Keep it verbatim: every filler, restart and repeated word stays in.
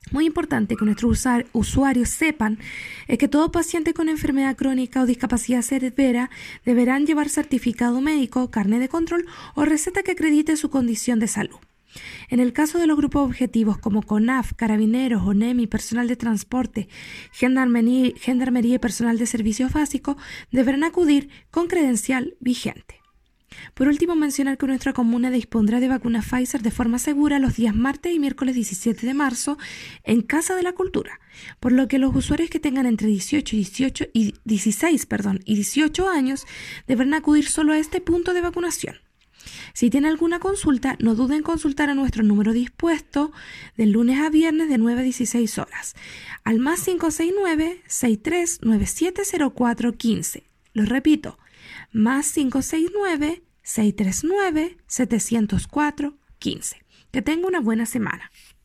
Muy importante que nuestros usuarios sepan es que todo paciente con enfermedad crónica o discapacidad severa deberán llevar certificado médico, carnet de control o receta que acredite su condición de salud. En el caso de los grupos objetivos como CONAF, Carabineros, ONEMI, personal de transporte, gendarmería, gendarmería y personal de servicios básicos, deberán acudir con credencial vigente. Por último, mencionar que nuestra comuna dispondrá de vacunas Pfizer de forma segura los días martes y miércoles diecisiete de marzo en Casa de la Cultura, por lo que los usuarios que tengan entre dieciocho y, dieciocho y dieciséis perdón, y dieciocho años deberán acudir solo a este punto de vacunación. Si tiene alguna consulta, no duden en consultar a nuestro número dispuesto de lunes a viernes de nueve a dieciséis horas, al más cinco seis nueve, seis tres nueve siete cero cuatro uno cinco. Lo repito, más cinco seis nueve, seis tres nueve, siete cero cuatro uno cinco. Que tenga una buena semana.